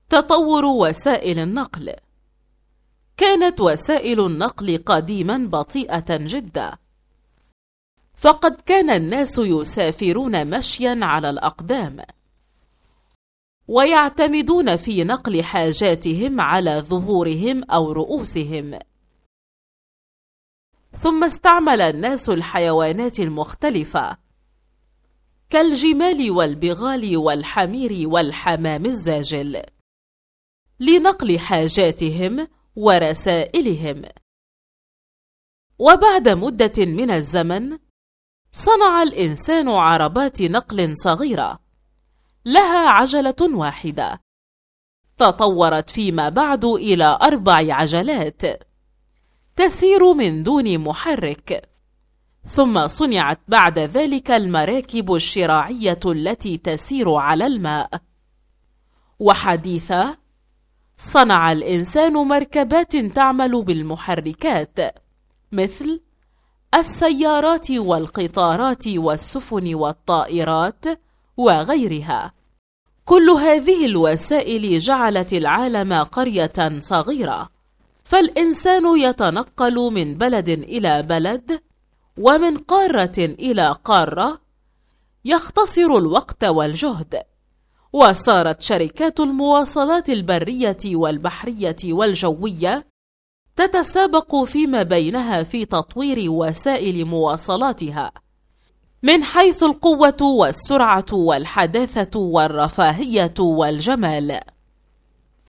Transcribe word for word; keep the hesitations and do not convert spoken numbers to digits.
تطور وسائل النقل. كانت وسائل النقل قديما بطيئة جدا، فقد كان الناس يسافرون مشيا على الأقدام، ويعتمدون في نقل حاجاتهم على ظهورهم أو رؤوسهم. ثم استعمل الناس الحيوانات المختلفة كالجمال والبغال والحمير والحمام الزاجل لنقل حاجاتهم ورسائلهم. وبعد مدة من الزمن صنع الإنسان عربات نقل صغيرة لها عجلة واحدة، تطورت فيما بعد إلى أربع عجلات تسير من دون محرك. ثم صنعت بعد ذلك المراكب الشراعية التي تسير على الماء. وحديثا صنع الإنسان مركبات تعمل بالمحركات مثل السيارات والقطارات والسفن والطائرات وغيرها. كل هذه الوسائل جعلت العالم قرية صغيرة، فالإنسان يتنقل من بلد إلى بلد ومن قارة إلى قارة، يختصر الوقت والجهد. وصارت شركات المواصلات البرية والبحرية والجوية تتسابق فيما بينها في تطوير وسائل مواصلاتها من حيث القوة والسرعة والحداثة والرفاهية والجمال.